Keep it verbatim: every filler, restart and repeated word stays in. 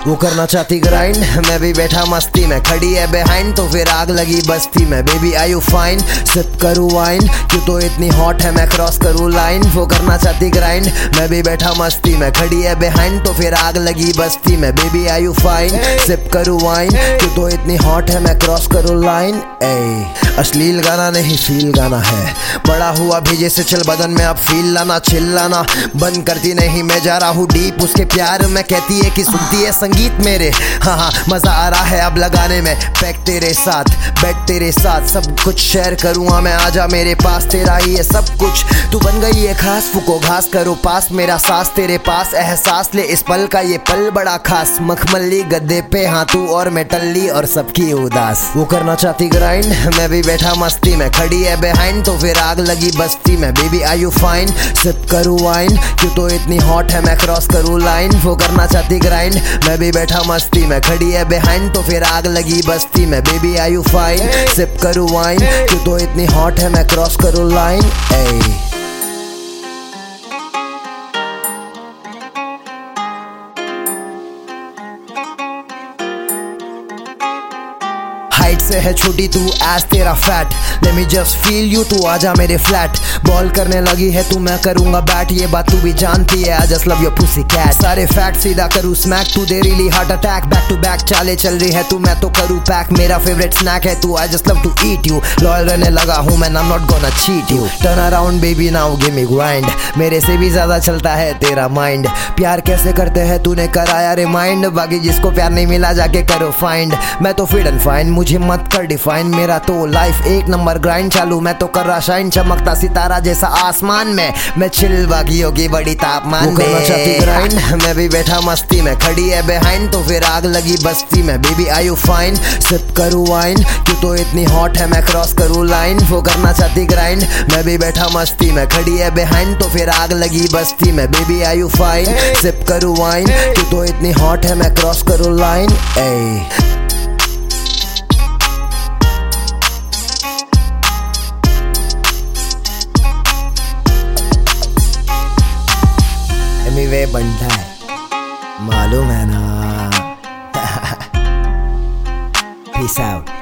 वो करना चाहती ग्राइंड, मैं भी बैठा मस्ती में, खड़ी है बिहाइंड तो फिर आग लगी बस्ती में। Baby are you fine, sip करूँ वाइन, क्यों तो इतनी हॉट है मैं क्रॉस करूँ लाइन। वो करना चाहती ग्राइंड, मैं भी बैठा मस्ती में, खड़ी है बिहाइंड तो फिर आग लगी बस्ती में। Baby are you fine, sip करूँ वाइन, क्यों तो इतनी हॉट है मैं क्रॉस करूँ लाइन। ए अश्लील गाना नहीं फील गाना है, बड़ा हुआ भेजे से चल बदन में अब फील लाना, चिल्लाना बंद करती नहीं, मैं जा रहा हूँ डीप उसके प्यार में। कहती है कि सुनती है संगीत मेरे, हाँ हाँ मजा आ रहा है अब लगाने में। पैक तेरे साथ, बेड तेरे साथ, सब कुछ शेयर करूँगा मैं, आजा मेरे पास, तेरा ही है सब कुछ। तू बन गई है खास, फूको घास करो पास, मेरा सांस तेरे पास, एहसास ले इस पल का, ये पल बड़ा खास। मखमली गद्दे पे हाँ तू और मैं टल्ली और सबकी उदास। वो करना चाहती ग्राइंड, मैं भी बैठा मस्ती में, खड़ी है बिहाइंड तो फिर आग लगी बस्ती में। Baby are you fine, sip करूँ वाइन, क्यों तो इतनी हॉट है मैं क्रॉस करूँ लाइन। वो करना चाहती ग्राइंड, मैं भी बैठा मस्ती में, खड़ी है बिहाइंड तो फिर आग लगी बस्ती में। Baby are you fine, sip करूँ वाइन, क्यों तो इतनी हॉट है मैं क्रॉस करूँ लाइन। ए हाइट से है छोटी तू एज तेरा fat, let me just feel you, तू आजा मेरे फ्लैट। बॉल करने लगी है तू, मैं करूंगा बैट, ये बात तू भी जानती है, I just love your pussy cat. सारे फैक्ट सीधा करूँ स्मैक, तू दे really heart attack. Back to back चाले चल रही है तू, मैं तो करूँ पैक, मेरा फेवरेट स्नैक है तू, I just love to eat you. Loyal रहने लगा हूँ मैं, I am not gonna cheat you. Turn around baby now give me grind, मेरे से भी ज्यादा चलता है तेरा माइंड। प्यार कैसे करते हैं तूने कराया रिमाइंड, बाकी जिसको प्यार नहीं मिला जाके करो फाइंड। मैं तो फिट एंड फाइन, मुझे मत कर डिफाइन, मेरा तो लाइफ एक नंबर ग्राइंड चालू, मैं तो कर रहा शाइन, चमकता सितारा जैसा आसमान में, मैं चिल बाकी होगी बड़ी तापमान में। करना चाहती ग्राइंड, मैं भी बैठा मस्ती में, खड़ी है बिहाइंड तो फिर आग लगी बस्ती में। Baby are you fine, sip करूँ वाइन, क्यों तो इतनी हॉट है मैं क्रॉस करूँ लाइन। वो करना चाहती ग्राइंड, मैं भी बैठा मस्ती में, खड़ी है बिहाइंड तो फिर आग लगी बस्ती में। Baby are you fine, sip करूँ वाइन, क्यों तो इतनी हॉट है मैं क्रॉस करूँ लाइन। ए वे बनता है, मालूम है ना। Peace out.